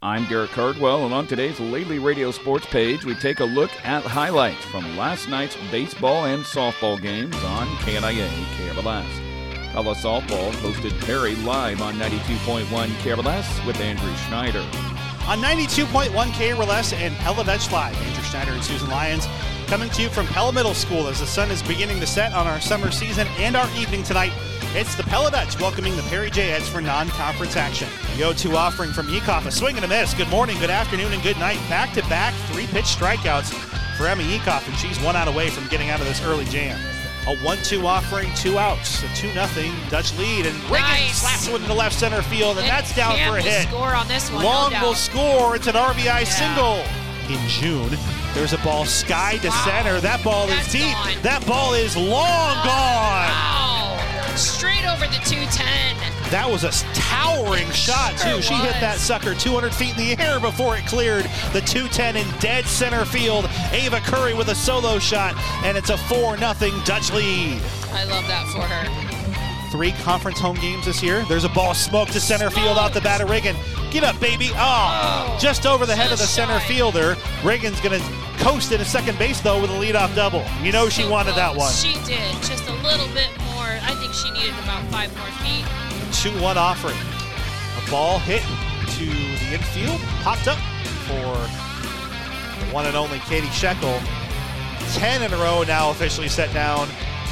I'm Garrett Cardwell, and on today's Lately Radio Sports page, we take a look at highlights from last night's baseball and softball games on KNIA KRLS. Pella Softball hosted Perry live on 92.1 KRLS with Andrew Schneider. On 92.1 KRLS and Pella Vetch Live, Andrew Schneider and Susan Lyons coming to you from Pella Middle School as the sun is beginning to set on our summer season and our evening tonight. It's the Pella Vetch welcoming the Perry J-Eds for non-conference action. The 0-2 offering from Yekoff, a swing and a miss. Good morning, good afternoon, and good night. Back-to-back three-pitch strikeouts for Emma Yekoff, and she's 1 out away from getting out of this early jam. A 1-2 offering, 2 outs, a 2-0 Dutch lead, and Riggins slaps one into left center field, and that's down for a hit. Score on this one, Long no will score. It's an RBI single. In June, there's a ball sky to center. That ball is deep. Gone. That ball is long gone. Wow. Straight over the 210. That was a towering shot, too. She hit that sucker 200 feet in the air before it cleared the 210 in dead center field. Ava Curry with a solo shot, and it's a 4-0 Dutch lead. I love that for her. 3 conference home games this year. There's a ball smoked to center field off the bat of Riggin. Get up, baby. Oh, just over the head of the center fielder. Riggin's going to coast into second base, though, with a leadoff double. You know she wanted that one. She did. Just a little bit more. I think she needed about 5 more feet. 2-1 offering. A ball hit to the infield. Popped up for the one and only Katie Shekel. 10 in a row now officially set down.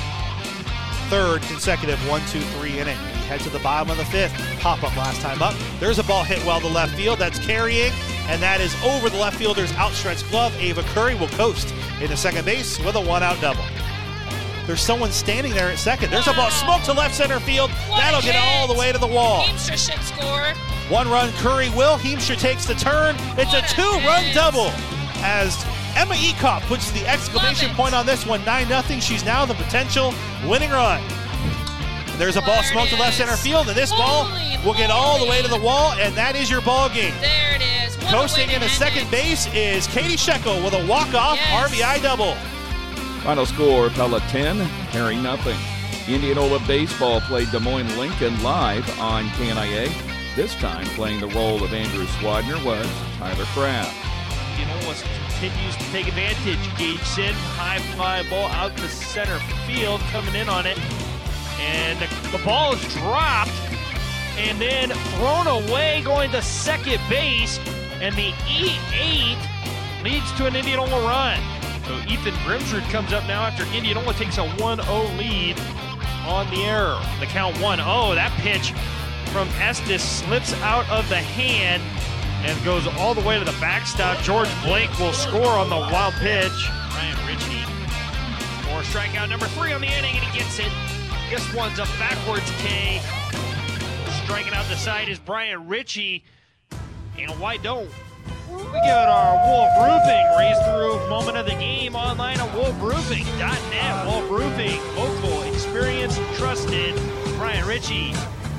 3rd consecutive 1-2-3 inning. We head to the bottom of the 5th. Pop up last time up. There's a ball hit well to left field. That's carrying, and that is over the left fielder's outstretched glove. Ava Curry will coast into second base with a 1-out double. There's someone standing there at second. There's a ball smoked to left center field. That'll get all the way to the wall. Heemstra should score. 1 run Curry will. Heemstra takes the turn. It's a 2-run double as Emma Yekoff puts the exclamation point on this one. 9-0. She's now the potential winning run. There's a ball smoked to left center field, and this ball will get all the way to the wall, and that is your ball game. There it is. Coasting into second base is Katie Shekel with a walk-off RBI double. Final score, Pella 10, Perry nothing. Indianola Baseball played Des Moines Lincoln live on KNIA. This time playing the role of Andrew Swadner was Tyler Craft. Indianola continues to take advantage. Gage Sin, high fly ball out to center field, coming in on it. And the ball is dropped and then thrown away going to second base. And the E8 leads to an Indianola run. So Ethan Grimsrud comes up now after Indianola takes a 1-0 lead on the error. The count 1-0. That pitch from Estes slips out of the hand and goes all the way to the backstop. George Blake will score on the wild pitch. Brian Ritchie for strikeout number 3 on the inning, and he gets it. This one's a backwards K. Striking out the side is Brian Ritchie. And why don't we give it our Wolf Roofing raised through moment of the game online at wolfroofing.net. Wolf Roofing, local, experienced, trusted. Brian Ritchie,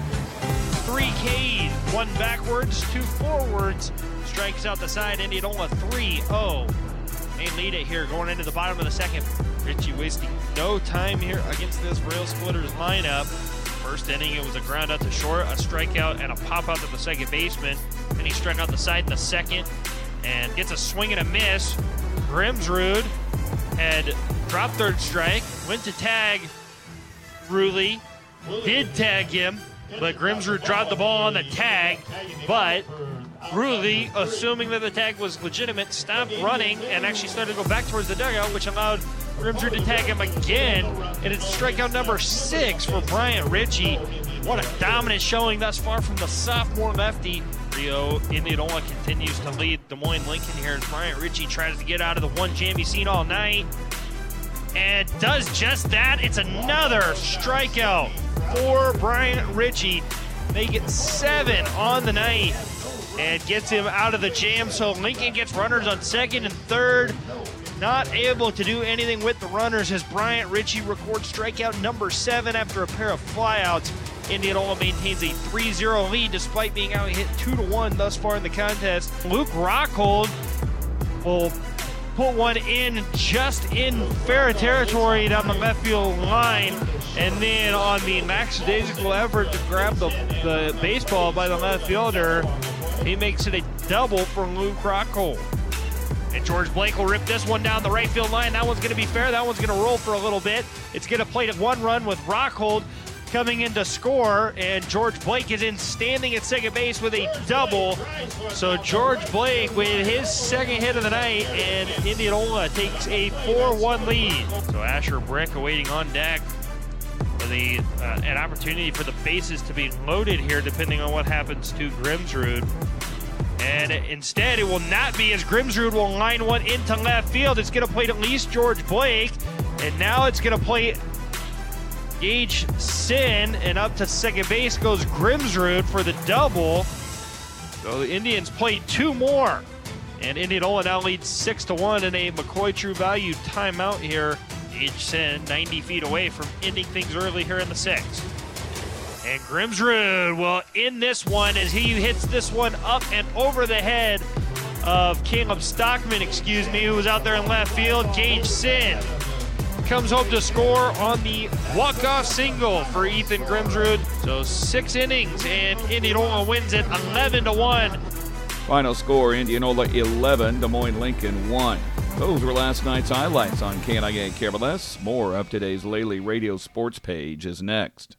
3 Ks, 1 backwards, 2 forwards. Strikes out the side, Indianola 3-0. They lead it here going into the bottom of the 2nd. Ritchie wasting no time here against this Rail Splitters lineup. First inning, it was a ground out to short, a strikeout, and a pop out to the second baseman. Then he struck out the side in the 2nd and gets a swing and a miss. Grimsrud had dropped 3rd strike, went to tag Ruley, did tag him, but Grimsrud dropped the ball on the tag. But Ruley, assuming that the tag was legitimate, stopped running and actually started to go back towards the dugout, which allowed Grimsrud to tag him again, and it's strikeout number 6 for Brian Ritchie. What a dominant showing thus far from the sophomore lefty. Rio Indianola continues to lead Des Moines Lincoln here as Brian Ritchie tries to get out of the one jam he's seen all night, and does just that. It's another strikeout for Brian Ritchie. They get 7 on the night and gets him out of the jam, so Lincoln gets runners on 2nd and 3rd. Not able to do anything with the runners as Bryant Ritchie records strikeout number 7 after a pair of flyouts. Indianola maintains a 3-0 lead despite being out hit 2-1 thus far in the contest. Luke Rockhold will put one in just in fair territory down the left field line, and then on the lackadaisical effort to grab the baseball by the left fielder, he makes it a double for Luke Rockhold. And George Blake will rip this one down the right field line. That one's going to be fair. That one's going to roll for a little bit. It's going to play to one run with Rockhold coming in to score, and George Blake is in standing at second base with a double. So George Blake with his second hit of the night, and Indianola takes a 4-1 lead. So Asher Brick awaiting on deck for an opportunity for the bases to be loaded here, depending on what happens to Grimsrud. And instead, it will not be, as Grimsrud will line one into left field. It's going to play to at least George Blake, and now it's going to play Gage Sin, and up to second base goes Grimsrud for the double. So the Indians played two more, and Indianola now leads 6-1 in a McCoy True Value timeout here. Gage Sin 90 feet away from ending things early here in the sixth. And Grimsrud will end this one as he hits this one up and over the head of Caleb Stockman, who was out there in left field. Gage Sin comes home to score on the walk-off single for Ethan Grimsrud. So 6 innings, and Indianola wins it 11-1. Final score, Indianola 11, Des Moines Lincoln 1. Those were last night's highlights on KNIA KRLS. More of today's Lely Radio Sports page is next.